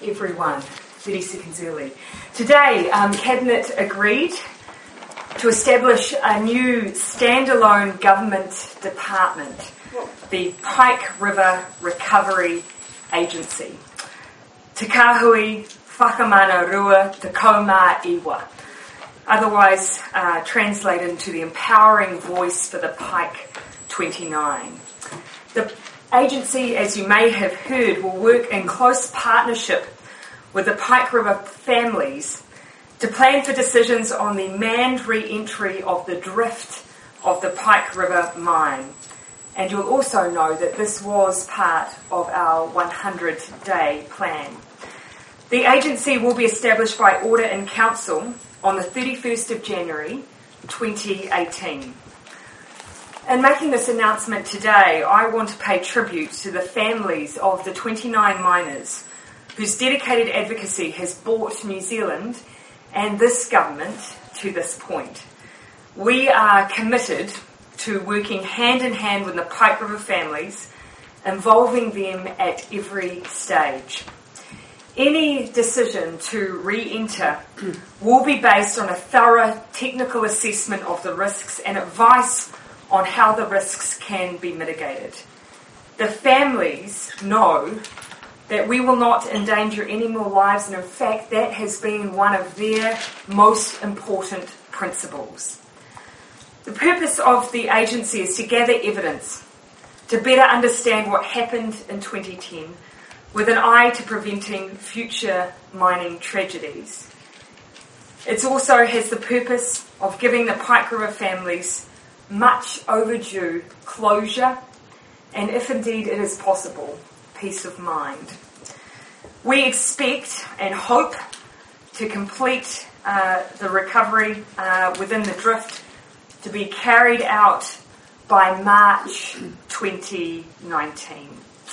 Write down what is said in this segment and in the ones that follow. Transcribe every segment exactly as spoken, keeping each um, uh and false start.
everyone, thirty seconds early. Today, um, Cabinet agreed to establish a new standalone government department, the Pike River Recovery Agency. Te Kahui Whakamana Rua Te Kaumā Iwa, otherwise uh, translated into the empowering voice for the Pike twenty-nine. The agency, as you may have heard, will work in close partnership with the Pike River families to plan for decisions on the manned re-entry of the drift of the Pike River mine. And you'll also know that this was part of our one hundred day plan. The agency will be established by order in council on the thirty-first of January twenty eighteen. In making this announcement today, I want to pay tribute to the families of the twenty-nine miners whose dedicated advocacy has brought New Zealand and this government to this point. We are committed to working hand in hand with the Pike River families, involving them at every stage. Any decision to re-enter will be based on a thorough technical assessment of the risks and advice on how the risks can be mitigated. The families know that we will not endanger any more lives, and in fact that has been one of their most important principles. The purpose of the agency is to gather evidence to better understand what happened in twenty ten with an eye to preventing future mining tragedies. It also has the purpose of giving the Pike River families much overdue closure and, if indeed it is possible, peace of mind. We expect and hope to complete uh, the recovery uh, within the drift to be carried out by March twenty nineteen.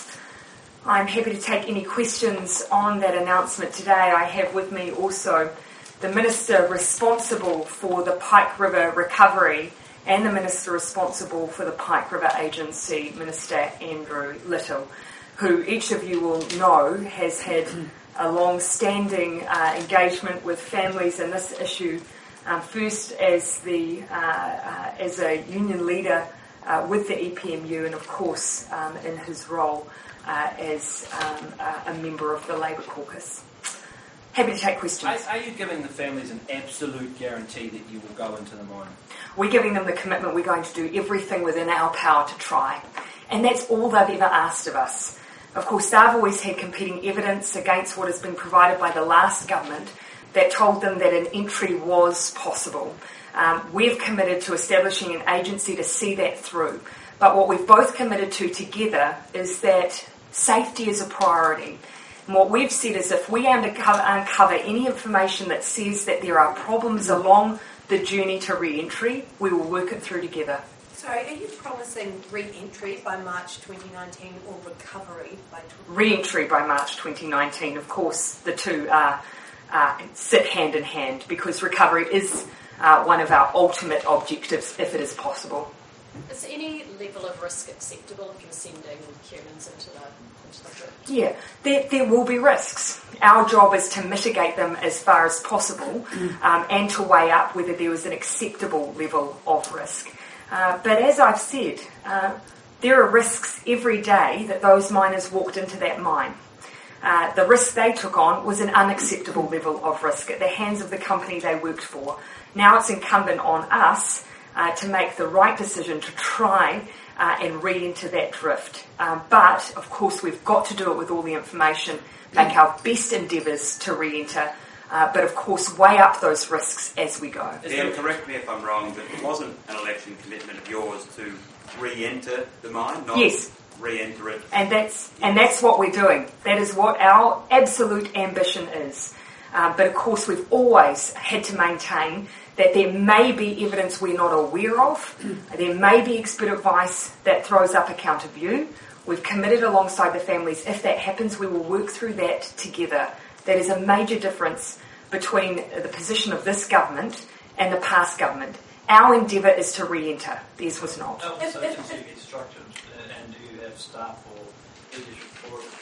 I'm happy to take any questions on that announcement today. I have with me also the Minister responsible for the Pike River recovery and the Minister responsible for the Pike River Agency, Minister Andrew Little, who each of you will know has had a long-standing uh, engagement with families in this issue, um, first as the uh, uh, as a union leader uh, with the E P M U, and of course um, in his role uh, as um, uh, a member of the Labour caucus. Happy to take questions. Are, are you giving the families an absolute guarantee that you will go into the mine? We're giving them the commitment we're going to do everything within our power to try. And that's all they've ever asked of us. Of course, they've always had competing evidence against what has been provided by the last government that told them that an entry was possible. Um, we've committed to establishing an agency to see that through. But what we've both committed to together is that safety is a priority. And what we've said is if we uncover, uncover any information that says that there are problems along the journey to re-entry, we will work it through together. Sorry, are you promising re-entry by March twenty nineteen or recovery by twenty nineteen? Re-entry by March twenty nineteen. Of course, the two uh, uh, sit hand in hand because recovery is uh, one of our ultimate objectives if it is possible. Is any level of risk acceptable if you're sending humans into the into the drift? Yeah, there, there will be risks. Our job is to mitigate them as far as possible um, and to weigh up whether there was an acceptable level of risk. Uh, but as I've said, uh, there are risks every day that those miners walked into that mine. Uh, the risk they took on was an unacceptable level of risk at the hands of the company they worked for. Now it's incumbent on us uh, to make the right decision to try uh, and re-enter that drift. Um, but, of course, we've got to do it with all the information, make our best endeavours to re-enter, Uh, but of course weigh up those risks as we go. Dan, correct me if I'm wrong, but it wasn't an election commitment of yours to re-enter the mine, not yes. re-enter it. And that's and that's what we're doing. That is what our absolute ambition is. Uh, but of course we've always had to maintain that there may be evidence we're not aware of. There may be expert advice that throws up a counter view. We've committed alongside the families. If that happens, we will work through that together. That is a major difference between the position of this government and the past government. Our endeavour is to re-enter. Theirs was not. How does the agency get structured, and do you have staff or leadership for it?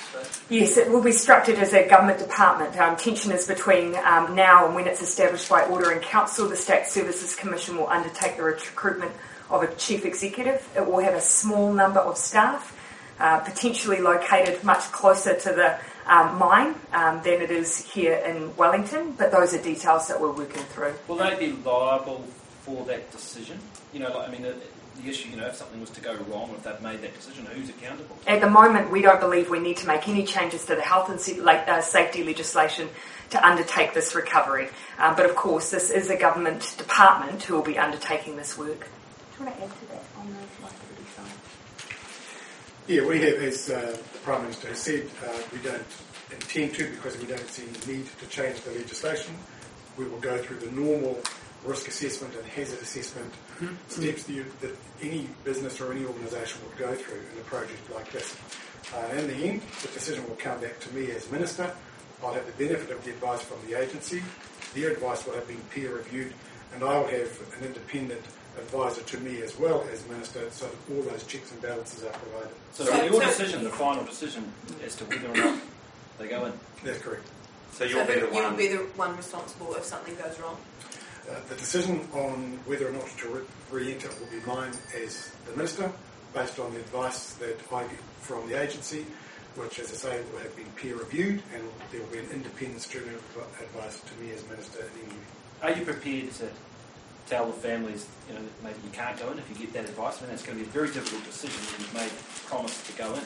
stage? Yes, it will be structured as a government department. Um, tension is between um, now and when it's established by order in council. The State Services Commission will undertake the recruitment of a chief executive. It will have a small number of staff, uh, potentially located much closer to the um, mine um, than it is here in Wellington, but those are details that we're working through. Will they be liable for that decision? You know, like, I mean, the, the issue, you know, if something was to go wrong, if they've made that decision, who's accountable? At the moment, we don't believe we need to make any changes to the health and se- like, uh, safety legislation to undertake this recovery. Um, but of course, this is a government department who will be undertaking this work. Do you want to add to that on the liability side? Yeah, we have, as uh, the Prime Minister has said, uh, we don't intend to because we don't see the need to change the legislation. We will go through the normal risk assessment and hazard assessment mm-hmm. steps that, you, that any business or any organisation would go through in a project like this. Uh, in the end, the decision will come back to me as Minister. I'll have the benefit of the advice from the agency. Their advice will have been peer reviewed, and I will have an independent advisor to me as well as Minister, so that all those checks and balances are provided. So, so your decision, the final decision, as to whether or not they go in? That's correct. So you'll so be the you'll one... be the one responsible if something goes wrong? Uh, the decision on whether or not to re- re-enter will be mine as the Minister, based on the advice that I get from the agency, which, as I say, will have been peer reviewed, and there will be an independent student advice to me as Minister at any. Are you prepared to tell the families, you know, that maybe you can't go in if you get that advice? I mean, that's going to be a very difficult decision when you've made a promise to go in.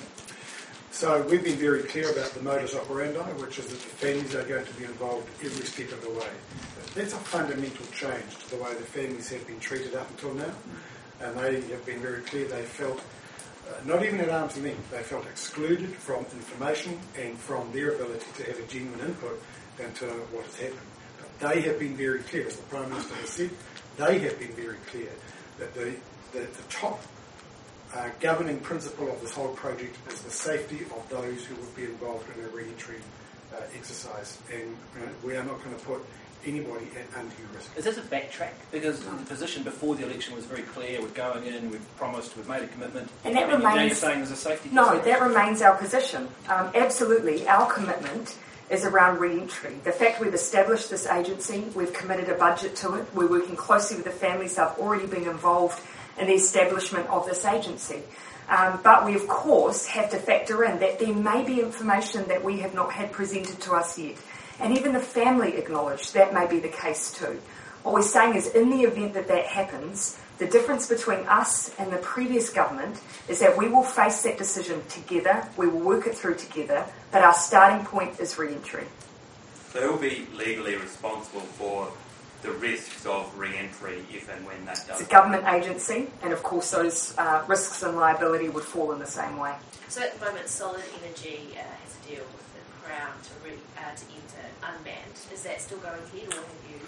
So we've been very clear about the modus operandi, which is that the families are going to be involved every step of the way. That's a fundamental change to the way the families have been treated up until now, and they have been very clear. They felt, uh, not even at arm's length, they felt excluded from information and from their ability to have a genuine input into what has happened. But they have been very clear, as the Prime Minister has said, they have been very clear that the, the, the top uh, governing principle of this whole project is the safety of those who would be involved in a re-entry uh, exercise, and you know, we are not going to put anybody at undue risk. Is this a backtrack? Because the position before the election was very clear. We're going in, we've promised, we've made a commitment. And that and remains... now you're saying there's a safety... No, concern. that remains our position. Um, absolutely, our commitment is around re-entry. The fact we've established this agency, we've committed a budget to it, we're working closely with the families that have already been involved in the establishment of this agency. Um, but we, of course, have to factor in that there may be information that we have not had presented to us yet. And even the family acknowledge that may be the case too. What we're saying is, in the event that that happens, the difference between us and the previous government is that we will face that decision together, we will work it through together, but our starting point is re-entry. So who will be legally responsible for the risks of re-entry if and when that does? It's a government agency, and of course those uh, risks and liability would fall in the same way. So at the moment, Solid Energy uh, has a deal with the Crown to, re, uh, to enter unmanned. Is that still going ahead, or have you...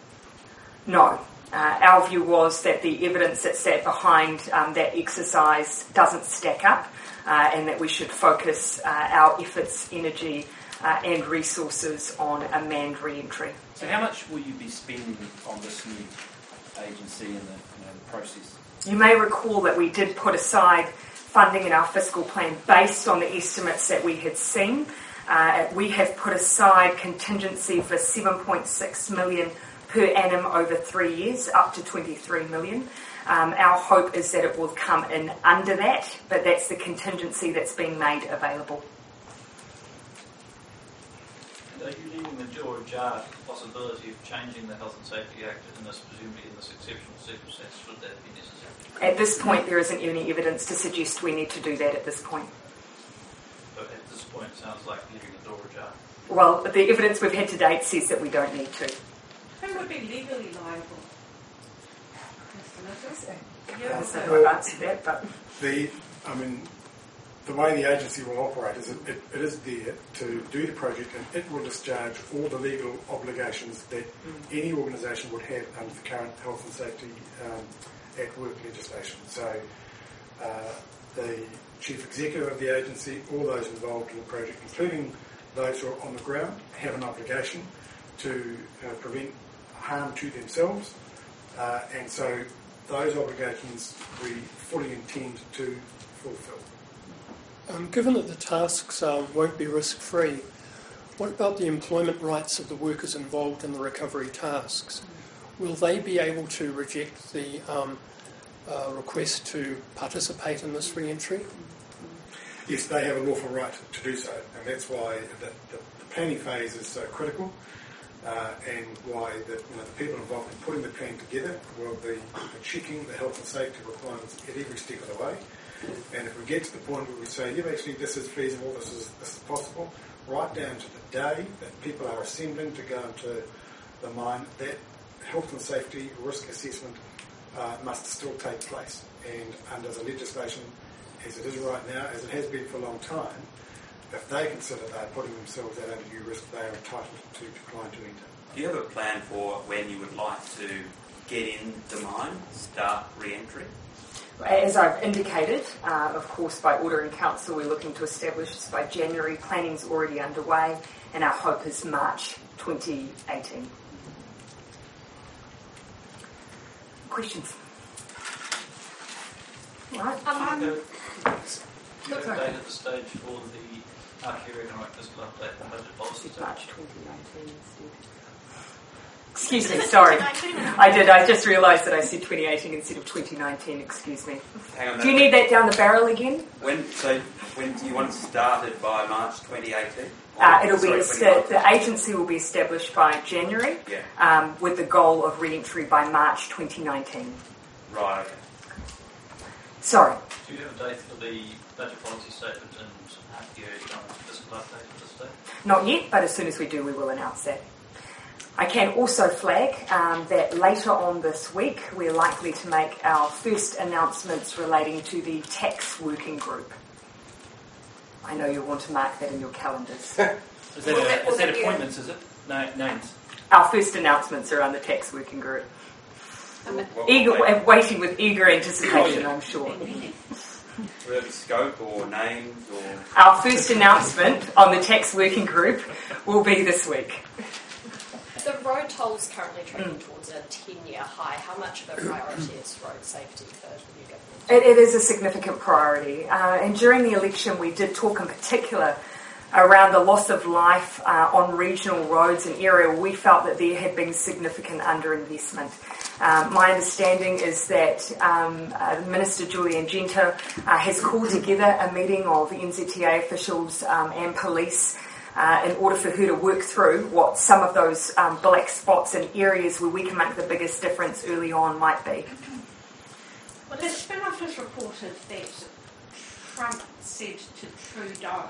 No. Uh, our view was that the evidence that sat behind um, that exercise doesn't stack up, uh, and that we should focus uh, our efforts, energy uh, and resources on a manned re-entry. So how much will you be spending on this new agency and the, you know, the process? You may recall that we did put aside funding in our fiscal plan based on the estimates that we had seen. Uh, we have put aside contingency for seven point six million dollars per annum over three years, up to twenty-three million dollars. Um, our hope is that it will come in under that, but that's the contingency that's been made available. And are you leaving the door ajar to the possibility of changing the Health and Safety Act in this, presumably in this exceptional circumstance, should that be necessary? At this point, there isn't any evidence to suggest we need to do that at this point. But at this point, it sounds like leaving the door ajar. Well, the evidence we've had to date says that we don't need to. Who would be legally liable? I don't know I've answered that, but... The, I mean, the way the agency will operate is it, it, it is there to do the project, and it will discharge all the legal obligations that mm. any organisation would have under the current Health and Safety um, at Work legislation. So uh, the Chief Executive of the agency, all those involved in the project, including those who are on the ground, have an obligation to uh, prevent harm to themselves, uh, and so those obligations we fully intend to fulfil. Um, given that the tasks um, won't be risk-free, what about the employment rights of the workers involved in the recovery tasks? Will they be able to reject the um, uh, request to participate in this re-entry? Yes, they have a lawful right to do so, and that's why the, the, the planning phase is so critical, uh, and why the, you know, the people involved in putting the plan together will be checking the health and safety requirements at every step of the way. And if we get to the point where we say, yeah, actually this is feasible, this is this is possible, right down to the day that people are assembling to go into the mine, that health and safety risk assessment uh, must still take place. And under the legislation, as it is right now, as it has been for a long time, if they consider they're putting themselves at undue risk, they are entitled to decline to enter. Do you have a plan for when you would like to get in the mine, start re-entry? As I've indicated, uh, of course, by order in council, we're looking to establish this by January. Planning's already underway, and our hope is March twenty eighteen. Questions? Right. Um, Do you have Sorry. a date at the stage for the Archaea Economic Fiscal Update and Budget Policy? March twenty nineteen. Excuse me, sorry. I did, I just realised that I said twenty eighteen instead of twenty nineteen, excuse me. Hang on. Do you need that down the barrel again? When, so when do you want it started by March twenty eighteen? Uh, it'll Sorry, be, est- the agency will be established by January, Yeah. um, with the goal of re-entry by March twenty nineteen. Right, okay. Sorry. Do you have a date for the Budget Policy Statement and Archaea Economic Fiscal Update at this stage? Not yet, but as soon as we do, we will announce that. I can also flag um, that later on this week, we're likely to make our first announcements relating to the tax working group. I know you'll want to mark that in your calendars. Is that, Will a, that- will is that that be a- appointments, is it? No, names. Our first announcements are on the tax working group. What- Eager, what- waiting with eager anticipation, I'm sure. Will there be scope or names or... Our first announcement on the tax working group will be this week. The road toll's currently tracking towards a ten-year high. How much of a priority is road safety for the new government? It, it is a significant priority. Uh, and during the election, we did talk in particular around the loss of life uh, on regional roads, an area where we felt that there had been significant underinvestment. Um, my understanding is that um, uh, Minister Julian Genter uh, has called together a meeting of N Z T A officials um, and police uh, in order for her to work through what some of those um, black spots and areas where we can make the biggest difference early on might be. Well, the spin-off has reported that Trump said to Trudeau,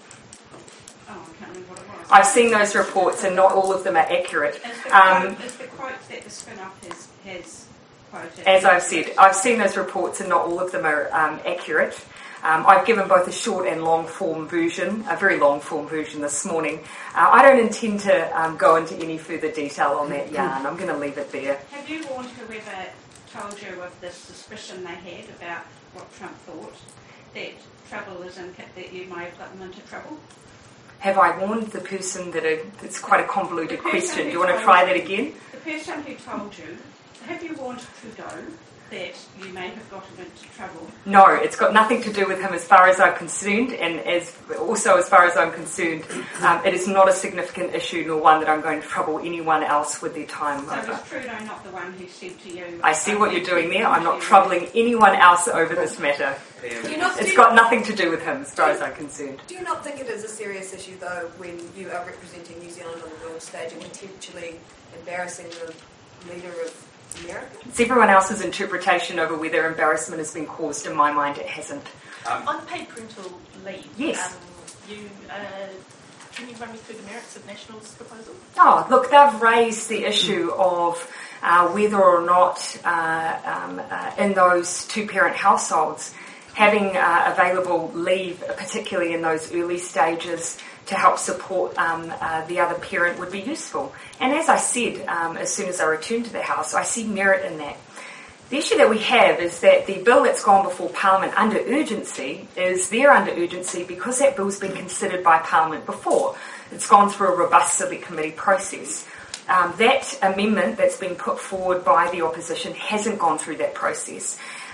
oh, I can't remember what it was. I've seen those reports and not all of them are accurate. Is the, Um, quote, is the quote that the spin-off has, has quoted? As I've said, I've seen those reports and not all of them are um, accurate. Um, I've given both a short and long form version, a very long form version this morning. Uh, I don't intend to um, go into any further detail on that yarn. I'm going to leave it there. Have you warned whoever told you of the suspicion they had about what Trump thought, that trouble is in, that you may have got them into trouble? Have I warned the person that it, it's quite a convoluted The person question? Do who you want to told try you- that again? The person who told you, have you warned Trudeau that you may have got him into trouble? No, it's got nothing to do with him as far as I'm concerned, and as also as far as I'm concerned, um, it is not a significant issue nor one that I'm going to trouble anyone else with their time So over. was Trudeau not the one who said to you... I see what you're doing there. I'm not troubling anyone else over this matter. Do you not, do It's you got not- nothing to do with him as far as I'm concerned. Do you not think it is a serious issue, though, when you are representing New Zealand on the world stage and potentially embarrassing the leader of America? It's everyone else's interpretation over whether embarrassment has been caused. In my mind, it hasn't. Um, Unpaid parental leave. Yes. Um, you, uh, can you run me through the merits of National's proposal? Oh, look, they've raised the issue of uh, whether or not uh, um, uh, in those two-parent households having uh, available leave, particularly in those early stages, to help support um, uh, the other parent would be useful. And as I said, um, as soon as I returned to the House, I see merit in that. The issue that we have is that the bill that's gone before Parliament under urgency is there under urgency because that bill's been considered by Parliament before. It's gone through a robust Select Committee process. Um, that amendment that's been put forward by the opposition hasn't gone through that process.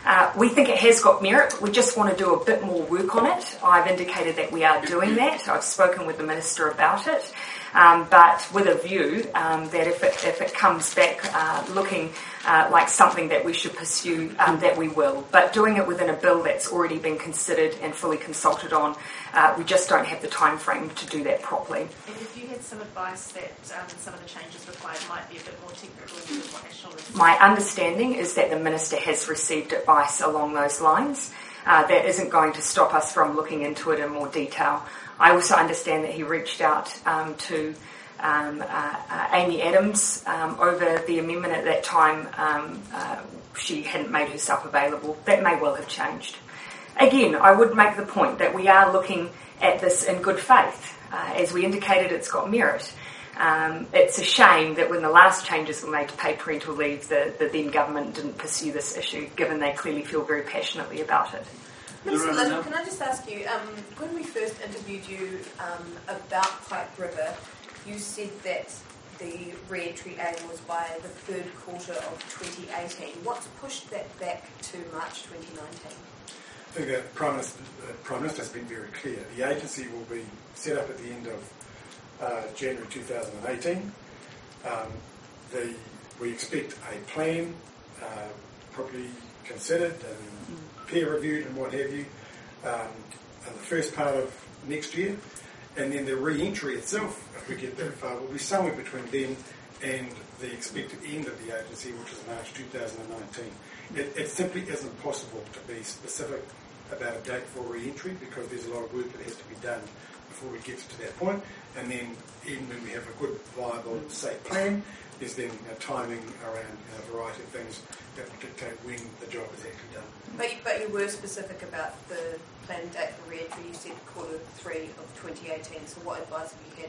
Uh, we think it has got merit, but we just want to do a bit more work on it. I've indicated that we are doing that. I've spoken with the Minister about it. Um, but with a view um, that if it, if it comes back uh, looking uh, like something that we should pursue, um, that we will. But doing it within a bill that's already been considered and fully consulted on, uh, we just don't have the time frame to do that properly. And if you had some advice that um, some of the changes required might be a bit more technical than what National is. My understanding is that the Minister has received advice along those lines. Uh, that isn't going to stop us from looking into it in more detail. I also understand that he reached out um, to um, uh, uh, Amy Adams um, over the amendment at that time. Um, uh, she hadn't made herself available. That may well have changed. Again, I would make the point that we are looking at this in good faith. Uh, as we indicated, it's got merit. Um, it's a shame that when the last changes were made to paid parental leave, the, the then government didn't pursue this issue, given they clearly feel very passionately about it. Minister Little, can I just ask you, um, when we first interviewed you um, about Pike River, you said that the re-entry aim was by the third quarter of twenty eighteen. What's pushed that back to March twenty nineteen? I think that Prime Minister, uh, Prime Minister has been very clear. The agency will be set up at the end of uh, January two thousand eighteen. Um, the, we expect a plan uh, properly considered and peer-reviewed and what have you um, in the first part of next year. And then the re-entry itself, if we get that far, will be somewhere between then and the expected end of the agency, which is March two thousand nineteen. It, it simply isn't possible to be specific about a date for re-entry because there's a lot of work that has to be done before we get to that point. And then even when we have a good, viable, safe plan, there's then you know, timing around you know, a variety of things that will dictate when the job is actually done. But you, but you were specific about the planned date for re-entry. You said quarter three of twenty eighteen. So what advice have you had?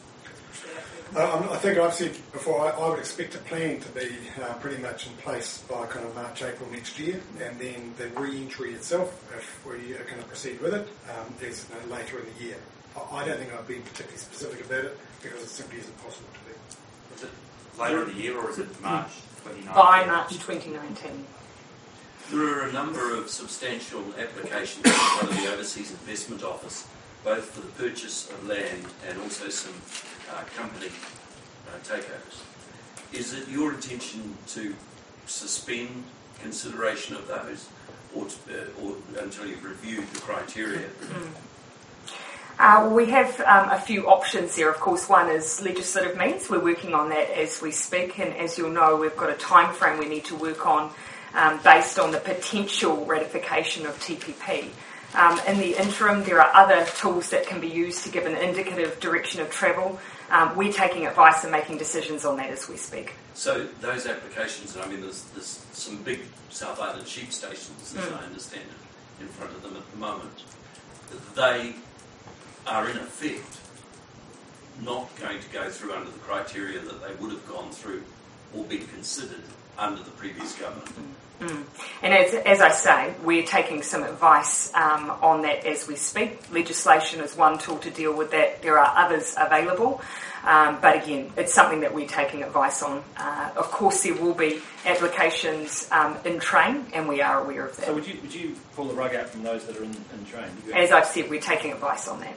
Uh, I think I've said before, I, I would expect a plan to be uh, pretty much in place by kind of March, April next year, and then the re-entry itself, if we are going to proceed with it, um, is you know, later in the year. I, I don't think I've been particularly specific about it because it simply isn't possible to be. Is it later in the year or is it March twenty nineteen? By March twenty nineteen. There are a number of substantial applications in front of the Overseas Investment Office, both for the purchase of land and also some uh, company uh, takeovers. Is it your intention to suspend consideration of those or, to, uh, or until you've reviewed the criteria? Mm. Uh, we have um, a few options there. Of course, one is legislative means. We're working on that as we speak, and as you'll know, we've got a time frame we need to work on um, based on the potential ratification of T P P. Um, in the interim, there are other tools that can be used to give an indicative direction of travel. Um, we're taking advice and making decisions on that as we speak. So those applications, I mean, there's, there's some big South Island sheep stations, as Mm. I understand it, in front of them at the moment. They are in effect not going to go through under the criteria that they would have gone through or been considered under the previous government. Mm. And as, as I say, we're taking some advice um, on that as we speak. Legislation is one tool to deal with that. There are others available. Um, but again, it's something that we're taking advice on. Uh, of course, there will be applications um, in train, and we are aware of that. So would you would you pull the rug out from those that are in, in train? As I've said, we're taking advice on that.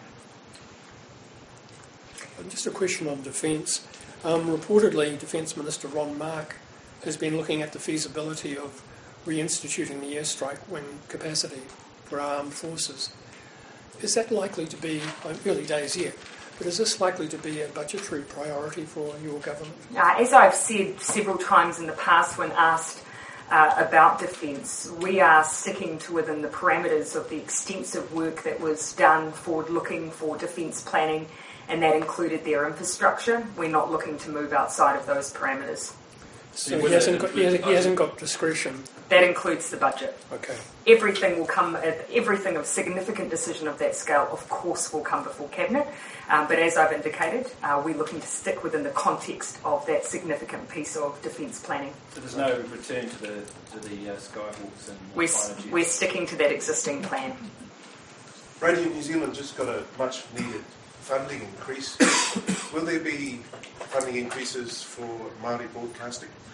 Just a question on defence. Um, reportedly, Defence Minister Ron Mark has been looking at the feasibility of reinstituting the airstrike when capacity for our armed forces. Is that likely to be, early days yet, but is this likely to be a budgetary priority for your government? Uh, as I've said several times in the past when asked uh, about defence, we are sticking to within the parameters of the extensive work that was done forward-looking for defence planning, and that included their infrastructure. We're not looking to move outside of those parameters. So he hasn't, got, he, hasn't, he hasn't got discretion? That includes the budget. Okay. Everything will come, everything of significant decision of that scale, of course, will come before Cabinet. Um, but as I've indicated, uh, we're looking to stick within the context of that significant piece of defence planning. So there's no return to the to the uh, Skyhawks and We're, Fighter we're sticking to that existing plan. Radio New Zealand just got a much needed funding increase. Will there be funding increases for Māori broadcasting?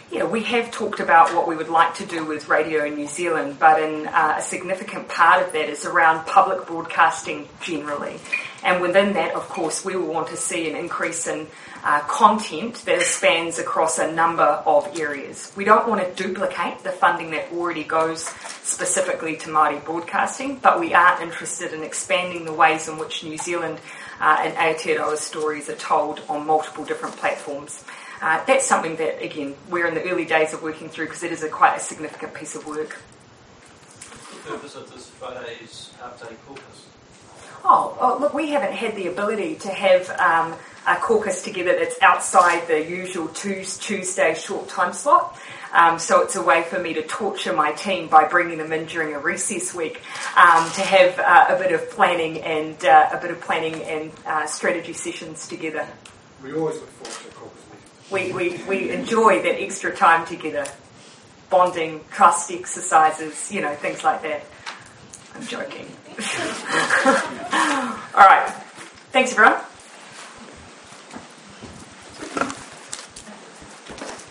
Yeah, we have talked about what we would like to do with Radio New Zealand, but in, uh, a significant part of that is around public broadcasting generally. And within that, of course, we will want to see an increase in uh, content that spans across a number of areas. We don't want to duplicate the funding that already goes specifically to Māori broadcasting, but we are interested in expanding the ways in which New Zealand uh, and Aotearoa's stories are told on multiple different platforms. Uh, that's something that, again, we're in the early days of working through because it is a quite a significant piece of work. What's the purpose of this Friday's update caucus? Oh, oh, look, we haven't had the ability to have um, a caucus together that's outside the usual Tuesday short time slot. Um, so it's a way for me to torture my team by bringing them in during a recess week um, to have uh, a bit of planning and uh, a bit of planning and uh, strategy sessions together. We always look forward to a caucus meeting. We, we, we enjoy that extra time together, bonding, trust exercises, you know, things like that. I'm joking. All right. Thanks, everyone.